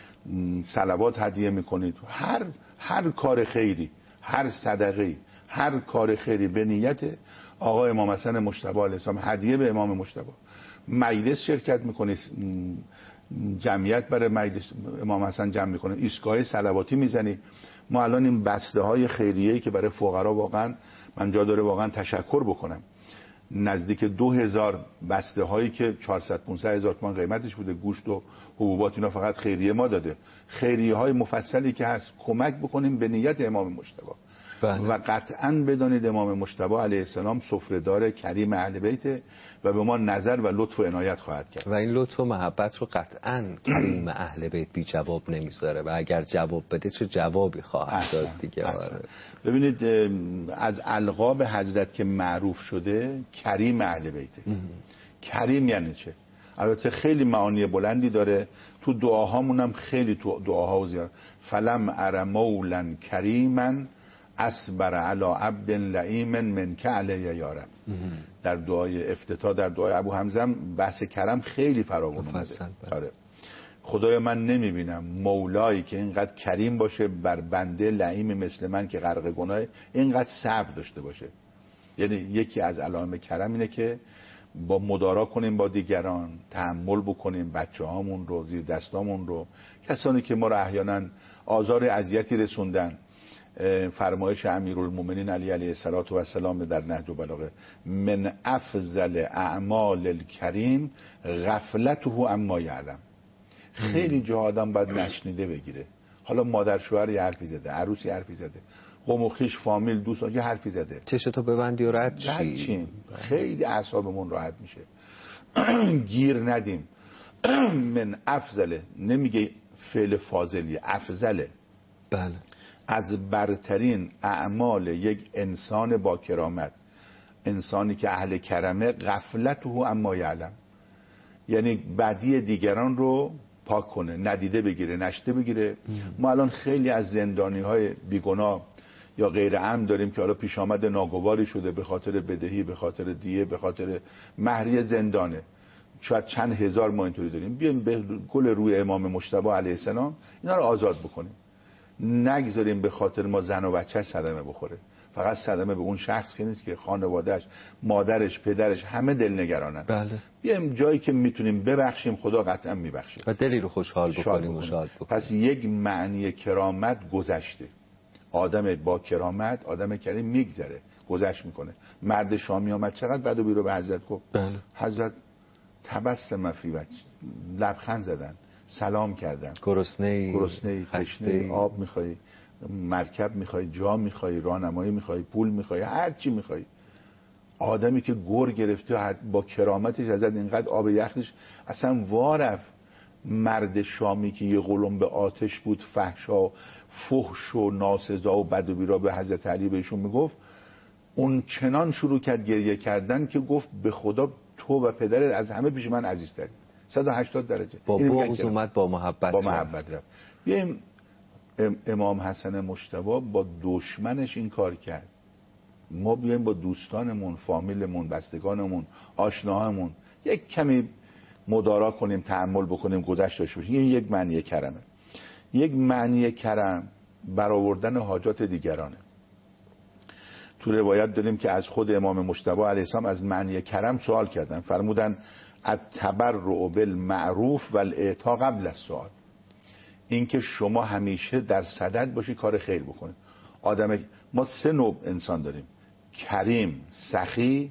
صلوات هدیه میکنید، هر کار خیری، هر صدقه، هر کار خیری به نیت آقا امام حسن مجتبی علیه السلام هدیه به امام مجتبی. مجلس شرکت میکنید، جمعیت برای مجلس امام حسن جمع میکنه، ایستگاه صلواتی میزنی. ما الان این بسته های خیریه‌ای که برای فقرا واقعا من جا داره واقعا تشکر بکنم، نزدیک 2000 بسته هایی که 400-500 هزار تومان قیمتش بوده، گوشت و حبوبات اینا فقط خیریه ما داده. خیریه های مفصلی که هست کمک بکنیم به نیت امام مجتبی. و قطعا بدانید امام مجتبی علیه السلام سفره‌دار کریم اهل بیت و به ما نظر و لطف و عنایت خواهد کرد. و این لطف و محبت رو قطعا کریم اهل بیت بی جواب نمیذاره و اگر جواب بده چه جوابی خواهد داد دیگه. ببینید از القاب حضرت که معروف شده کریم اهل بیت. کریم یعنی چه؟ البته خیلی معانی بلندی داره، تو دعاهامون هم خیلی تو دعاها و زیاد فلم ار مولا کریما اصبر علی عبد لئیم منک علی یا رب. در دعای افتتاح، در دعای ابو حمزه بحث کرم خیلی فراوان اومده. خدایا من نمیبینم مولایی که اینقدر کریم باشه بر بنده لئیم مثل من که غرق گناه، اینقدر صبر داشته باشه. یعنی یکی از علائم کرم اینه که با مدارا کنیم با دیگران، تحمل بکنیم بچه‌هامون رو، زیر دستامون رو، کسانی که ما رو احیانا آزار اذیتی رسوندن. فرمایش امیرالمومنین علیه السلام در نهج البلاغه من افضل اعمال الکریم غفلته عما یعلم. خیلی جا آدم باید نشنیده بگیره. حالا مادر شوهر یه حرفی زده، عروسی حرفی زده، قوم و خویش فامیل دوستان یه حرفی زده، چشتو ببندی و رد شیم. خیلی اعصابمون راحت میشه. گیر ندیم. من افضله، نمیگه فعل فاضلیه، افضله. بله. از برترین اعمال یک انسان با کرامت، انسانی که اهل کرمه، غفلته اما یعلم، یعنی بدی دیگران رو پاک کنه، ندیده بگیره، نشته بگیره. ما الان خیلی از زندانی های بیگناه یا غیر عمد داریم که حالا پیش آمد ناگواری شده به خاطر بدهی، به خاطر دیه، به خاطر مهریه زندانه، شاید چند هزار ما اینطوری داریم. بیایم به گل روی امام مجتبی علیه السلام اینا رو آزاد بکنیم، نگذاریم به خاطر ما زن و بچه‌ش صدمه بخوره. فقط صدمه به اون شخص که نیست، که خانواده‌اش، مادرش، پدرش، همه دلنگرانن. بله. بیایم جایی که میتونیم ببخشیم، خدا قطعا میبخشه و دلی رو خوشحال بکنیم و شاد بکنیم. پس یک معنی کرامت گذشته. آدم با کرامت، آدم کریم میگذره، گذشت میکنه. مرد شامی آمد چقدر بد و بیرو به حضرت گفت. بله. حضرت تبسم فی وجه، لبخند زدن، سلام کردن. گرسنه‌ای، تشنه‌ای، آب میخوای، مرکب میخوای، جا میخوای، راهنمایی میخوای، پول میخوای، هر چی میخوای. آدمی که گر گرفته با کرامتش ازت اینقدر آب یخش اصلا وارف. مرد شامی که یه قلم به آتش بود، فحشا، فحش و ناسزا و بد و بیرا به حضرت علی بهشون میگفت، اون چنان شروع کرد گریه کردن که گفت به خدا تو و پدرت از همه پیش من عزیزتری. 180 درجه با بغض اومد با محبت رفت. بیایم امام حسن مجتبی با دشمنش این کار کرد. ما بیایم با دوستانمون، فامیلمون، بستگانمون، آشناهامون یک کمی مدارا کنیم، تحمل بکنیم، گذشت داشته باشیم. این یک معنی کرمه. یک معنی کرم برآوردن حاجات دیگرانه. تو روایت داریم که از خود امام مجتبی علیه السلام از معنی کرم سوال کردن، فرمودن التبرع بالمعروف والاعطاء قبل السؤال. این که شما همیشه در صدد باشی کار خیر بکنید. ما 3 نوع انسان داریم: کریم، سخی،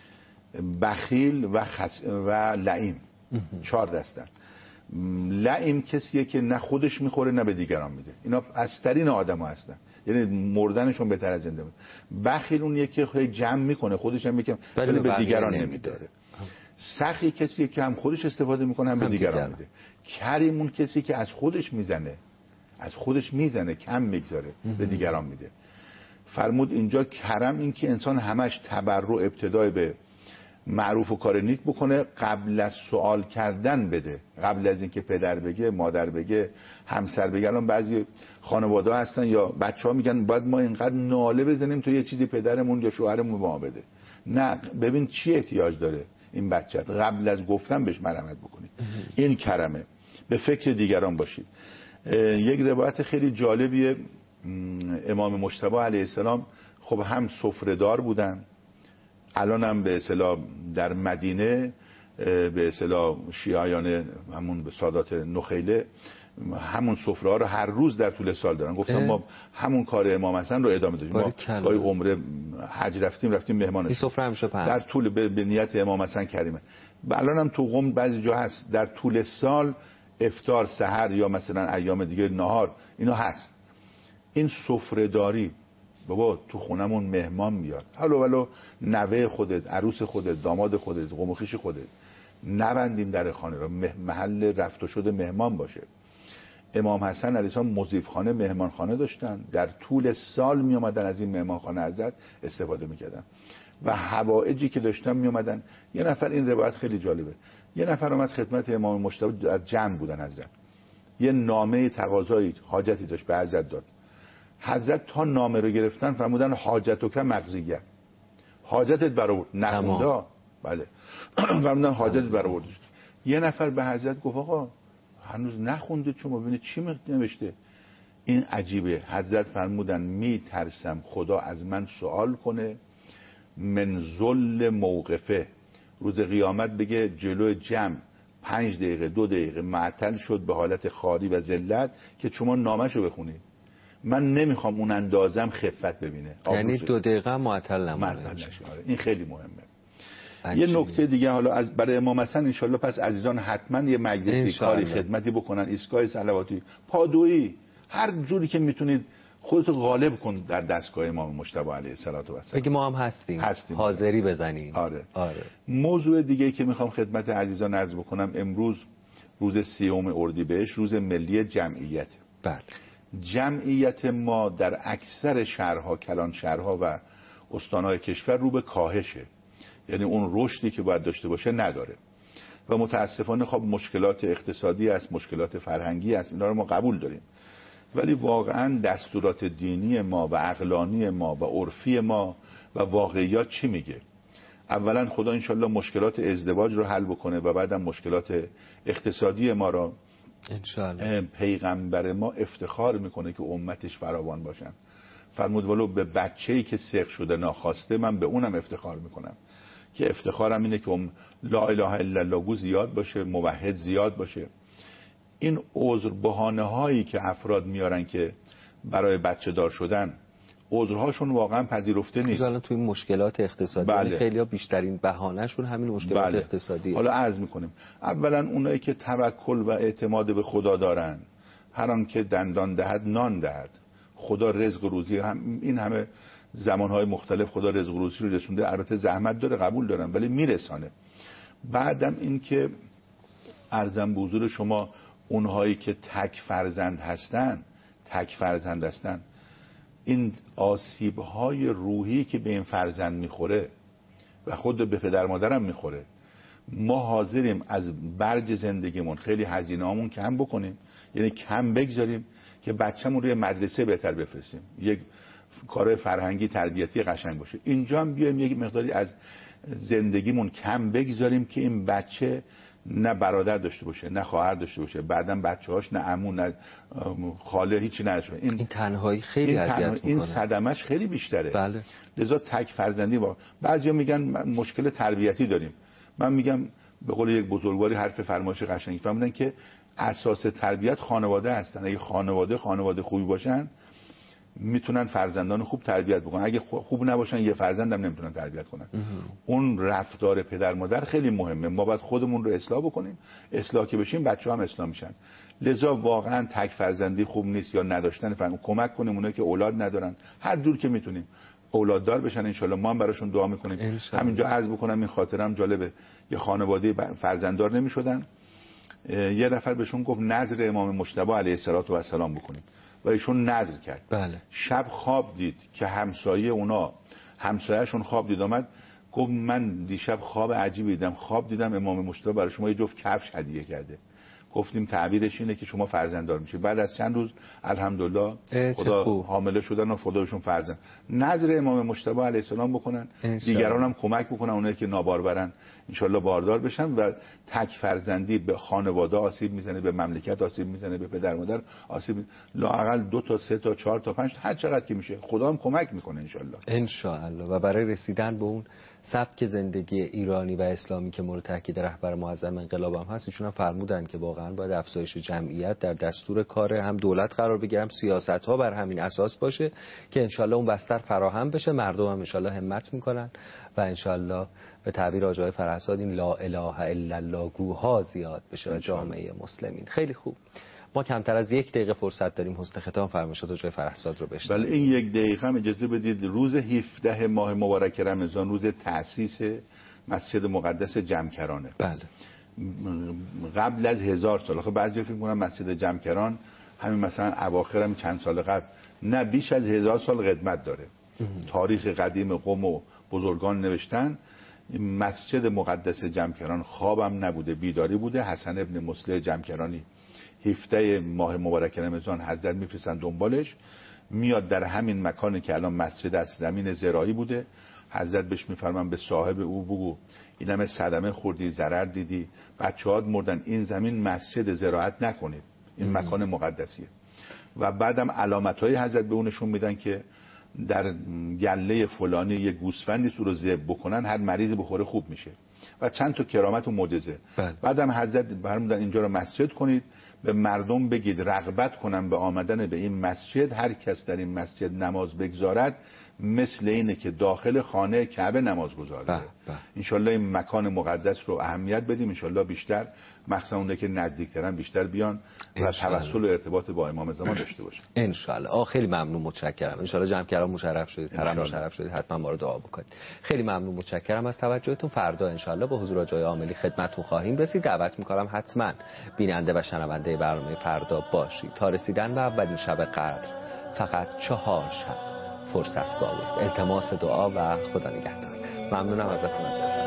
بخیل و لئیم. 4 دستن. لئیم کسیه که نه خودش میخوره نه به دیگران میده. اینا پسترین آدم‌ها هستن، یعنی مردنشون بهتر از زنده بود. بخیل اون یکی خیلی جمع میکنه، خودش هم میکنه ولی به دیگران نمیداره. سخی کسیه که هم خودش استفاده میکنه هم به دیگران میده. کریم اون کسی که از خودش میزنه، کم میگذاره، به دیگران میده. فرمود اینجا کرم این که انسان همش تبرع، ابتدای به معروف و کار نیک بکنه، قبل از سوال کردن بده، قبل از اینکه پدر بگه، مادر بگه، همسر بگه. الان بعضی خانواده هستن یا بچه‌ها میگن باید ما اینقدر ناله بزنیم تو یه چیزی پدرمون یا شوهرمون به ما بده. نه، ببین چی احتیاج داره این بچه‌ت، قبل از گفتن بهش مرحمت بکنی. این کرمه. به فکر دیگران باشید. یک روایت خیلی جالبیه. امام مجتبی علیه السلام خب هم سفره‌دار بودن، الان هم به اصطلاح در مدینه به اصطلاح شیعیان همون به سادات نخیله همون سفره ها رو هر روز در طول سال دارن. گفتم ما همون کار امام حسن رو ادامه دادیم. ما گاهی عمره حج رفتیم مهمانش. این سفره همیشه در طول به نیت امام حسن کریمه. الان هم تو قم بعضی جا هست، در طول سال افطار، سحر یا مثلا ایام دیگه نهار، اینا هست. این سفره داری، بابا تو خونمون مهمان میاد، ولو نوه خودت، عروس خودت، داماد خودت، قوم و خویش خودت، نبندیم در خانه را، محل رفت و شد مهمان باشه. امام حسن علیه السلام مضیفخانه، مهمانخانه داشتن، در طول سال می اومدن از این مهمانخانه حضرت استفاده میکردن و حوائجی که داشتن می اومدن. یه نفر، این روایت خیلی جالبه، یه نفر اومد خدمت امام مجتبی، در جمع بودن حضرت، یه نامه تقاضایی حاجتی داشت به حضرت داد. حضرت تا نامه رو گرفتن فرمودن حاجتک مقضیه، حاجتت برآورد، نخونده. بله فرمودن حاجتت برآورد. یه نفر به حضرت گفت آقا هنوز نخونده شما ببینید چی نوشته. این عجیبه. حضرت فرمودن میترسم خدا از من سوال کنه من ذل موقفه، روز قیامت بگه جلو جمع 5 دقیقه 2 دقیقه معطل شد به حالت خاری و ذلت که شما نامشو بخونید. من نمیخوام اون اندازم خفت ببینه. یعنی 2 دقیقه معطل نمونه. این خیلی مهمه. یه نکته دیگه حالا از برای امام حسن انشالله پس عزیزان حتما یه مجلسی کاری خدمتی بکنن، ایستگاه صلواتی، پادویی، هر جوری که میتونید خودت غالب کن در دستگاه امام مجتبی علیه السلام. بگی ما هم هستیم. حاضری بزنیم. آره. موضوع دیگه که میخوام خدمت عزیزان عرض بکنم، امروز روز 30 اردیبهشت روز ملی جمعیت. بله. جمعیت ما در اکثر شهرها، کلان شهرها و استانهای کشور رو به کاهشه، یعنی اون رشدی که باید داشته باشه نداره و متاسفانه خب مشکلات اقتصادی است، مشکلات فرهنگی است، اینا رو ما قبول داریم، ولی واقعا دستورات دینی ما و عقلانی ما و عرفی ما و واقعیات چی میگه؟ اولا خدا انشالله مشکلات ازدواج رو حل بکنه و بعدم مشکلات اقتصادی ما رو انشالله. پیغمبر ما افتخار میکنه که امتش فراوان باشن. فرمود ولو به بچه‌ای که سیغ شده ناخواسته من به اونم افتخار میکنم، که افتخارم اینه که لا اله الا الله گو زیاد باشه، موحد زیاد باشه. این عذر بهانه هایی که افراد میارن که برای بچه دار شدن، عذرهاشون واقعا پذیرفته نیست. مثلا توی مشکلات اقتصادی بله. خیلی‌ها بیشترین بهانه‌شون همین مشکلات بله. اقتصادیه. حالا عرض میکنیم اولا اونایی که توکل و اعتماد به خدا دارن، هر آن که دندان دهد نان دهد، خدا رزق روزی این همه زمانهای مختلف خدا رزق روزی رو رسونده، البته زحمت داره قبول دارم ولی میرسانه. بعدم این که عرضم به حضور شما اونهایی که تک فرزند هستن این آسیب‌های روحی که به این فرزند میخوره و خود به پدر مادرم میخوره، ما حاضریم از برج زندگیمون خیلی هزینه‌هامون کم بکنیم، یعنی کم بگذاریم که بچه‌مون روی مدرسه بهتر بفرستیم، یک کار فرهنگی تربیتی قشنگ باشه. اینجا هم بیایم یک مقداری از زندگیمون کم بگذاریم که این بچه نه برادر داشته باشه، نه خواهر داشته باشه، بعدم بچه‌هاش نه عمو نه خاله هیچی نداشته. این تنهایی خیلی اذیت میکنه. این صدمش خیلی بیشتره. بله. لذا تک فرزندی بعضیا میگن مشکل تربیتی داریم. من میگم به قول یک بزرگواری حرف فرمایش قشنگی فرمودن که اساس تربیت خانواده هستن. اگه خانواده خوبی باشن میتونن فرزندان خوب تربیت بکنن، اگه خوب نباشن یه فرزندم نمیتونن تربیت کنن. اون رفتار پدر مادر خیلی مهمه. ما باید خودمون رو اصلاح بکنیم، اصلاح که بشیم بچه‌ها هم اصلاح میشن. لذا واقعا تک فرزندی خوب نیست یا نداشتن فرزند. کمک کنیم اونایی که اولاد ندارن هر جور که میتونیم اولاددار بشن. انشالله ما هم براشون دعا میکنیم. همینجا عرض بکنم این خاطرم جالبه، یه خانواده فرزنددار نمیشدن، یه نفر بهشون گفت نذر امام مجتبی علیه السلام بکنیم و ایشون نذر کرد. بله. شب خواب دید که همسایه‌شون خواب دید، آمد گفت من دیشب خواب عجیبی دیدم، خواب دیدم امام مجتبی برای شما یه جفت کفش هدیه کرده. گفتیم تعبیرش اینه که شما فرزنددار میشید. بعد از چند روز الحمدلله خدا حامله شدن و خدا بهشون فرزند. نظر امام مجتبی علیه السلام بکنن، دیگران هم کمک بکنن، اونایی که نابارورن انشالله باردار بشن. و تک فرزندی به خانواده آسیب میزنه، به مملکت آسیب میزنه، به پدر مادر آسیب میزنه. لااقل 2 تا 3 تا 4 تا 5 هر چقدر که میشه خدا هم کمک میکنه انشالله. و برای رسیدن به اون سبک زندگی ایرانی و اسلامی که مورد تاکید رهبر معظم انقلاب هم هست، ایشون هم فرمودن که واقعا باید افزایش جمعیت در دستور کار هم دولت قرار بگیره، هم سیاست‌ها بر همین اساس باشه که انشالله اون بستر فراهم بشه. مردم هم انشالله همت میکنن و انشالله به تعبیر آقای فرهزاد این لا اله الا الله گوها زیاد بشه جامعه مسلمین. خیلی خوب. ما کمتر از 1 دقیقه فرصت داریم. حسن ختام فرمایشات آقای فرهزاد رو بشنویم. بله، این 1 دقیقه هم اجازه بدید. روز 17 ماه مبارک رمضان روز تأسیس مسجد مقدس جمکرانه. بله. قبل از 1000 سال. خب بعضی فکر می‌کنن مسجد جمکران همین مثلا اواخر هم چند سال قبل، نه بیش از 1000 سال قدمت داره. تاریخ قدیم قوم و بزرگان نوشتن. مسجد مقدس جمکران خوابم نبوده، بیداری بوده. حسن ابن مصلح جمکرانی 17 ماه مبارک رمضان حضرت میفرستن دنبالش، میاد در همین مکانی که الان مسجد است، زمین زراعی بوده، حضرت بهش میفرمان به صاحب او بگو این همه صدمه خوردی، ضرر دیدی، بچه‌هات مردن، این زمین مسجد، زراعت نکنید، این مکان مقدسیه. و بعدم علامت‌های حضرت به اونشون میدن که در گله فلانی یه گوسفندی رو ذبح بکنن، هر مریضی بخوره خوب میشه و چند تا کرامت و معجزه. بعدم حضرت فرمودن اینجا رو مسجد کنید، به مردم بگید رغبت کنن به آمدن به این مسجد، هر کس در این مسجد نماز بگذارد مثل اینه که داخل خانه کعبه نماز گذارده. انشالله این مکان مقدس رو اهمیت بدیم، انشالله بیشتر، مخصوصا اونایی که نزدیکترن بیشتر بیان و توسل و ارتباط با امام زمان داشته باشن انشالله. خیلی ممنون، متشکرم. انشالله جمع کردم مشرف شدید، حرم مشرف شدید، حتما ما رو دعا بکنید. خیلی ممنون، متشکرم از توجهتون. فردا انشالله با حضور آقای عاملی خدمتتون خواهیم رسید. دعوت می‌کنم حتما بیننده و شنونده برنامه فردا باشید. تا رسیدن به اولین شب قدر فقط 4 شب فرصت باقی است. التماس دعا و خدا نگهدار. ممنونم ازتون.